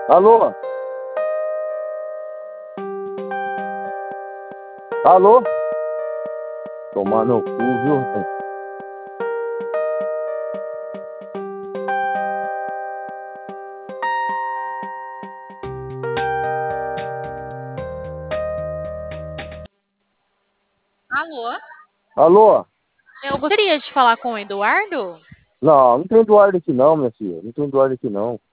Alô? Alô? Tomar no cu, viu? Alô? Alô? Eu gostaria de falar com o Eduardo. Não, não tem Eduardo aqui não, minha filha. Não tem Eduardo aqui não.